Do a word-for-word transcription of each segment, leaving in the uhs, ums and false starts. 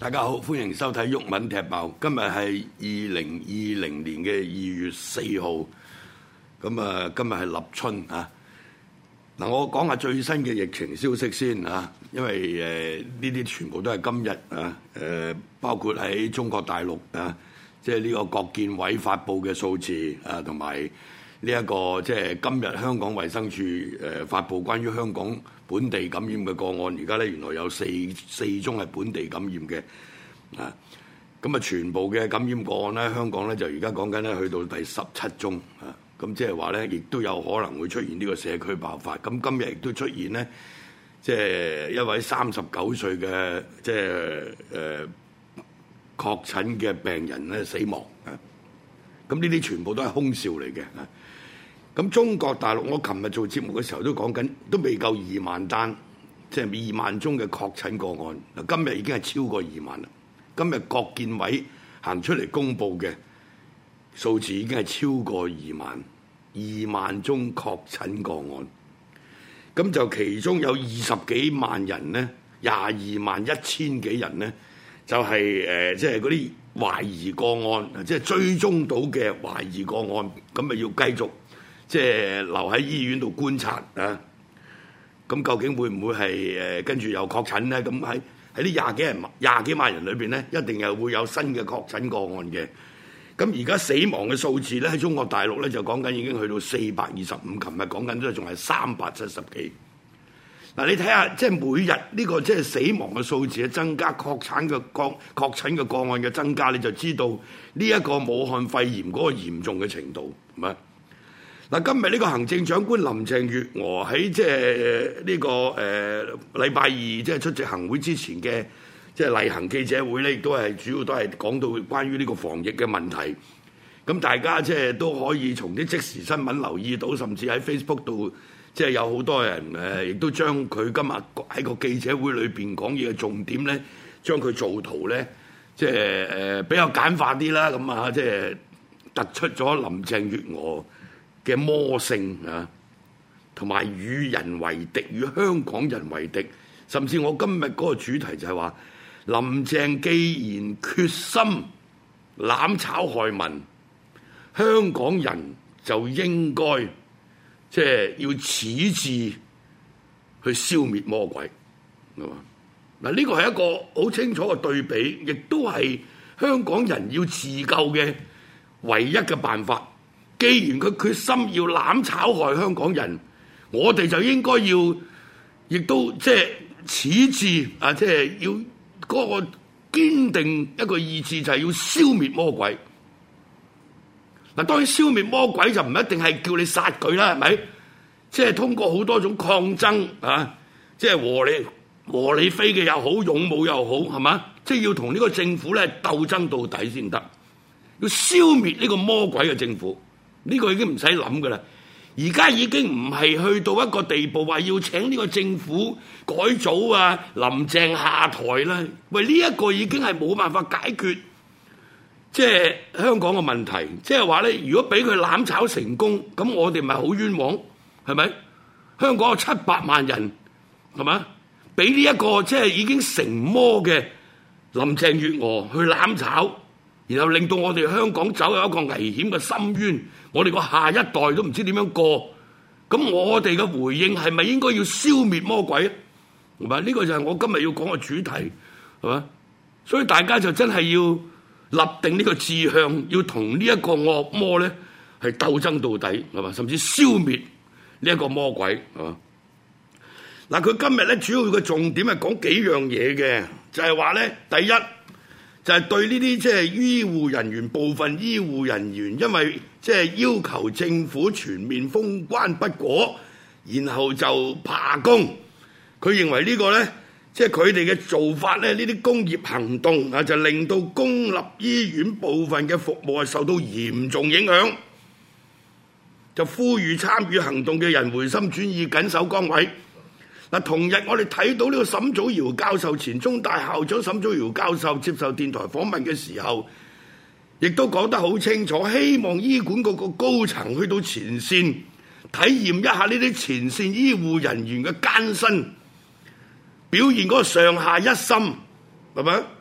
大家好，歡迎收睇毓民踢爆。今日係二零二零年嘅二月四號，咁啊，今日係立春啊。嗱，我講下最新嘅疫情消息先啊，因為誒呢啲全部都係今日啊，誒、啊、包括喺中國大陸啊，即係呢個國健委發布嘅數字啊，同埋呢一個即係今日香港衛生署誒、啊、發布關於香港本地感染嘅個案，而家咧原來有四四宗係本地感染嘅，啊，咁啊全部嘅感染個案咧，香港咧就而家講緊咧去到第十七宗，啊，咁即係話咧，亦都有可能會出現呢個社區爆發。咁今日亦都出現咧，即係一位三十九歲嘅即係誒確診嘅病人咧死亡，啊，咁呢啲全部都係空少嚟嘅。啊咁中國大陸，我琴日做節目嘅時候都講緊，都未夠二萬單，即係二萬宗嘅確診個案。嗱，今日已經係超過二萬啦。今日國健委行出嚟公佈嘅數字已經係超過二萬，二萬宗確診個案。咁就其中有二十幾萬人呢，廿二萬一千幾人呢，就係誒，即係嗰啲懷疑個案，即係追蹤到嘅懷疑個案，咁咪要繼續。即係留喺醫院度觀察啊！咁究竟會唔會係誒跟住又確診咧？咁喺喺呢廿幾人、廿幾萬人裏邊咧，一定又會有新嘅確診個案嘅。咁而家死亡嘅數字咧，喺中國大陸咧就講緊已經去到四百二十五，琴日講緊都仲係三百七十幾。嗱，你睇下，即係每日呢個即係死亡嘅數字嘅增加，確診嘅個確診嘅個案嘅增加，你就知道呢一個武漢肺炎嗰個嚴重嘅程度，係咪？嗱，今日呢個行政長官林鄭月娥喺即係呢個誒禮拜二即係出席行會之前嘅即係例行記者會咧，亦都係主要都係講到關於呢個防疫嘅問題。咁大家即係都可以從啲即時新聞留意到，甚至喺 Facebook 度即係有好多人誒，亦都將佢今日喺個記者會裏邊講嘢嘅重點咧，將佢做圖咧，即係誒比較簡化啲啦。咁啊，即係突出咗林鄭月娥嘅魔性啊，同埋與人為敵，與香港人為敵，甚至我今日嗰個主題就係話，林鄭既然決心攬炒害民，香港人就應該即係要矢志去消滅魔鬼，係嘛？嗱，呢個係一個好清楚嘅對比，亦都係香港人要自救嘅唯一嘅辦法。既然佢決心要攬炒害香港人，我哋就應該要，亦都即係矢志啊！即係要嗰個堅定一個意志，就係要消滅魔鬼。嗱，當然消滅魔鬼就唔一定係叫你殺佢啦，係咪？即係通過好多種抗爭啊，即係和理和理非嘅又好，勇武又好，係嘛？即係要同呢個政府咧鬥爭到底先得，要消滅呢個魔鬼嘅政府。呢個已經唔使諗㗎啦，而家已經唔係去到一個地步話要請呢個政府改組啊，林鄭下台啦。喂，呢一個已經係冇辦法解決，即係香港嘅問題。即係話咧，如果俾佢攬炒成功，咁我哋咪好冤枉，係咪？香港有七百萬人，係嘛？俾呢一個即係已經成魔嘅林鄭月娥去攬炒，然後令到我哋香港走入一個危險嘅深淵。我哋個下一代都唔知點樣過，咁我哋嘅回應係咪應該要消滅魔鬼啊？係嘛？呢個就係我今日要講嘅主題，係嘛？所以大家就真係要立定呢個志向，要同呢一個惡魔咧係鬥爭到底，係嘛？甚至消滅呢一個魔鬼，係嘛？嗱，佢今日咧主要嘅重點係講幾樣嘢嘅，就係話咧，第一就係對呢啲即係醫護人員，部分醫護人員因為即係要求政府全面封關不果，然後就罷工。佢認為呢個咧，即係佢哋嘅做法咧，呢啲工業行動啊，就令到公立醫院部分嘅服務係受到嚴重影響，就呼籲參與行動嘅人回心轉意，緊守崗位。嗱，同日我哋睇到呢個沈祖堯教授，前中大校長沈祖堯教授接受電台訪問嘅時候，亦都講得好清楚，希望醫管局個高層去到前線，體驗一下呢啲前線醫護人員嘅艱辛，表現嗰個上下一心，係咪？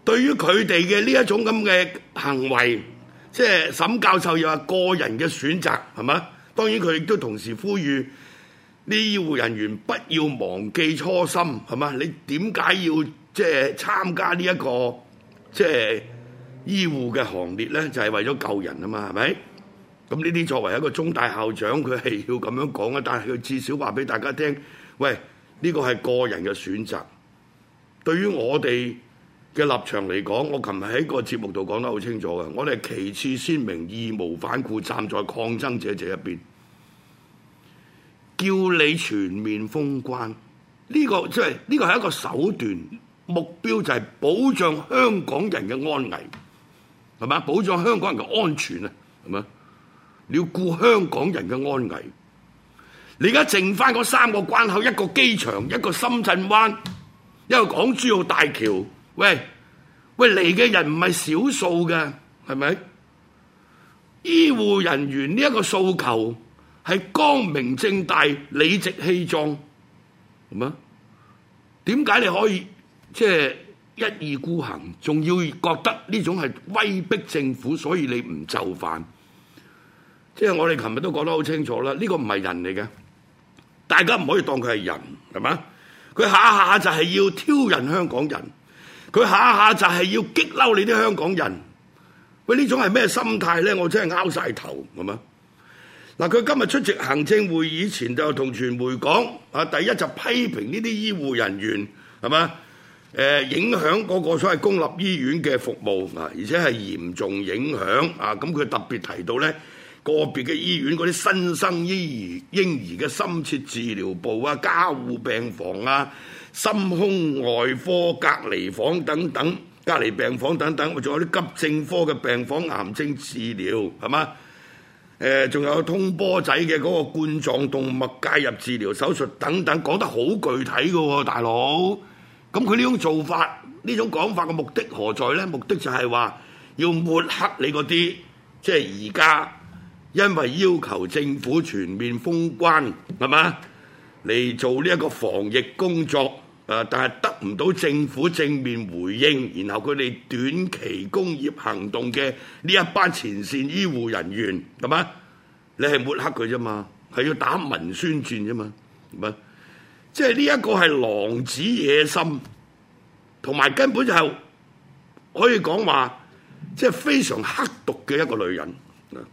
對於佢哋嘅呢一種咁嘅行為，即係沈教授又話個人嘅選擇係嘛？當然佢亦都同時呼籲呢醫護人員不要忘記初心係嘛？你點解要即係參加呢一個即係醫護嘅行列咧？就係為咗救人啊嘛，係咪？咁呢啲作為一個中大校長，佢係要咁樣講啊，但係佢至少話俾大家聽，喂，呢個係個人嘅選擇。對於我哋嘅立場嚟講，我琴日喺個節目度講得好清楚嘅，我哋係旗幟鮮明、義無反顧站在抗爭者這一邊，叫你全面封關。呢個即係呢個係一個手段，目標就係保障香港人嘅安危，係嘛？保障香港人嘅安全啊，係嘛？你要顧香港人嘅安危。你而家剩翻嗰三個關口，一個機場，一個深圳灣，一個港珠澳大橋。喂喂，嚟嘅人唔係少數嘅，係咪？醫護人員呢一個訴求係光明正大、理直氣壯，係嘛？點解你可以即係一意孤行，仲要覺得呢種係威逼政府，所以你唔就範？即係我哋琴日都講得好清楚啦，呢個唔係人嚟嘅，大家唔可以當佢係人，係嘛？佢下下就係要挑釁香港人。佢下下就係要激嬲你啲香港人，喂，呢種係咩心態咧？我真係拗晒頭，係嘛？嗱，佢今日出席行政會議前就同傳媒講，啊，第一就批評呢啲醫護人員係嘛？誒，影響嗰個所謂公立醫院嘅服務啊，而且係嚴重影響啊！咁佢特別提到咧，個別嘅醫院嗰啲新生嬰兒嬰兒嘅深切治療部啊、加護病房啊、心胸外科隔離房等等、隔離病房等等，仲有啲急症科嘅病房、癌症治療係嘛？誒，仲有通波仔嘅嗰個冠狀動脈介入治療手術等等，講得好具體嘅喎，大佬。咁佢呢種做法、呢種講法嘅目的何在呢？目的就係話要抹黑你嗰啲，即係而家因為要求政府全面封關係嘛嚟做呢一個防疫工作，誒，但係得唔到政府正面回應，然後佢哋短期工業行動嘅呢一班前線醫護人員係嘛？你係抹黑佢啫嘛，係要打文宣戰啫嘛，係嘛？即係呢一個係狼子野心，同埋根本就係可以講話，即係非常刻毒嘅一個女人。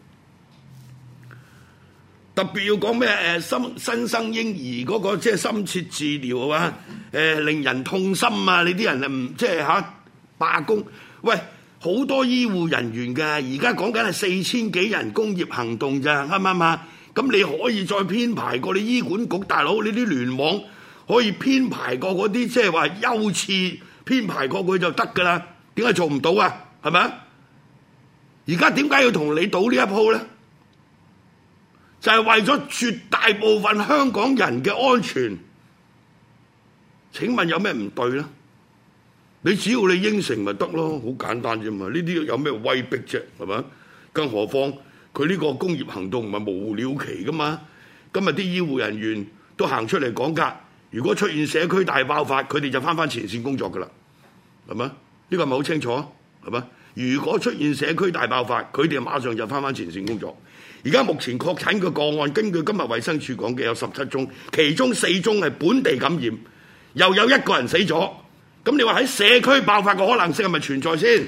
特別要講咩誒新新生嬰兒嗰個即係深切治療啊，誒令人痛心啊！你啲人啊唔即係嚇罷工，喂，好多醫護人員㗎，而家講緊係四千幾人工業行動咋，啱唔啱啊？咁你可以再編排過你醫管局大佬，你啲聯網可以編排過嗰啲即係話優次編排過佢就得㗎啦。點解做唔到啊？係咪啊？而家點解要同你賭呢一鋪咧？就係為咗絕大部分香港人嘅安全。請問有咩唔對咧？你只要你應承咪得咯，好簡單啫嘛。呢啲有咩威逼啫？係咪？更何況佢呢個工業行動唔係無了期噶嘛。今日啲醫護人員都行出嚟講㗎，如果出現社區大爆發，佢哋就翻返前線工作㗎啦，係咪？呢個係咪好清楚？係咪？如果出現社區大爆發，佢哋馬上就翻返前線工作。而家目前確診嘅個案，根據今日衛生署講嘅有十七宗，其中四宗係本地感染，又有一個人死咗。咁你話喺社區爆發嘅可能性係咪存在先？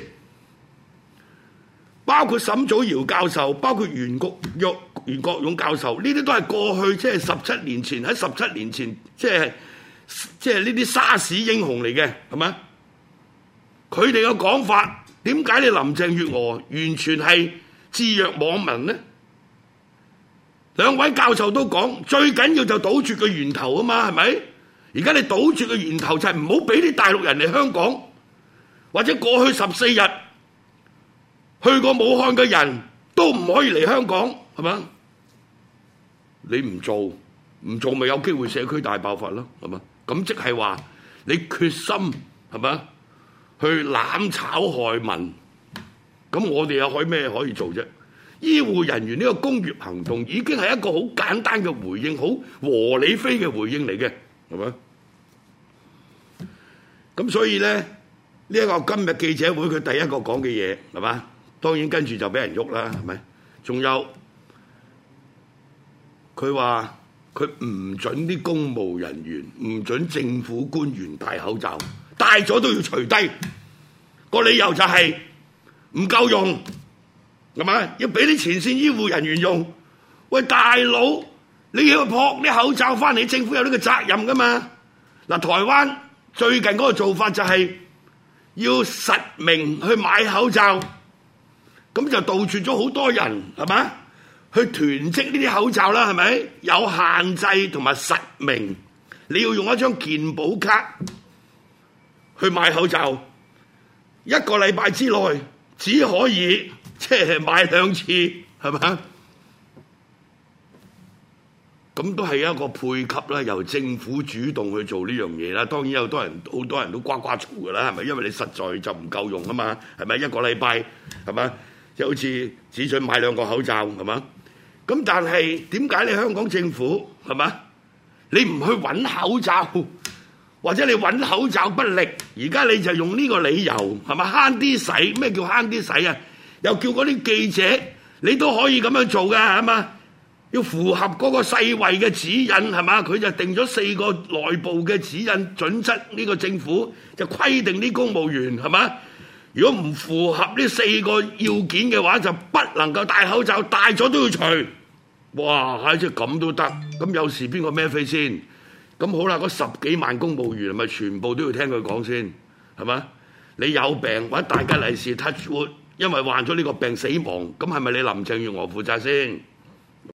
包括沈祖堯教授，包括袁國勇、袁國勇教授，呢啲都係過去即係十七年前喺十七年前即係即係呢啲沙士英雄嚟嘅，係咪？佢哋嘅講法，點解你林鄭月娥完全係置若罔聞呢？兩位教授都講，最緊要就堵住個源頭啊嘛，係咪？而家你堵住個源頭就係唔好俾啲大陸人嚟香港，或者過去十四日去過武漢嘅人都唔可以嚟香港，係咪？你唔做唔做咪有機會社區大爆發咯，係咪？咁即係話你決心係咪去攬炒害民？咁我哋又可以咩可以做啫？醫護人員呢個工業行動已經係一個好簡單嘅回應，好和理非嘅回應嚟嘅，係咪？咁所以咧， 呢一個今日記者會佢第一個講嘅嘢係嘛？當然跟住就俾人喐啦，係咪？仲有佢話佢唔準啲公務人員、唔準政府官員戴口罩，戴咗都要除低。個理由就係唔夠用，係咪？要俾啲前線醫護人員用。喂，大佬，你要撲啲口罩翻嚟，政府有呢個責任㗎嘛？嗱，台灣最近嗰個做法就係要實名去買口罩，咁就杜絕咗好多人係嘛去囤積呢啲口罩啦，係咪？有限制同埋實名，你要用一張健保卡去買口罩，一個禮拜之內只可以即係買兩次，係嘛？咁都係一個配給啦，由政府主動去做呢樣嘢啦。當然有好多人，好多人都呱呱嘈㗎啦，係咪？因為你實在就唔夠用啊嘛，係咪？一個禮拜係嘛，即係好似只准買兩個口罩係嘛？咁但係點解你香港政府係嘛？你唔去揾口罩，或者你揾口罩不力，而家你就用呢個理由係嘛？慳啲使，咩叫慳啲使啊？又叫嗰啲記者你都可以咁樣做㗎係嘛？要符合嗰個世衛嘅指引係嘛？佢就定咗四個內部嘅指引準則，呢個政府就規定啲公務員係嘛？如果唔符合呢四個要件嘅話，就不能夠戴口罩，戴咗都要除。哇！即係咁都得，咁有時邊個孭飛先？咁好啦，嗰十幾萬公務員係咪全部都要聽佢講先？係嘛？你有病或者大吉利是 touch wood，因為患咗呢個病死亡，咁係咪你林鄭月娥負責先？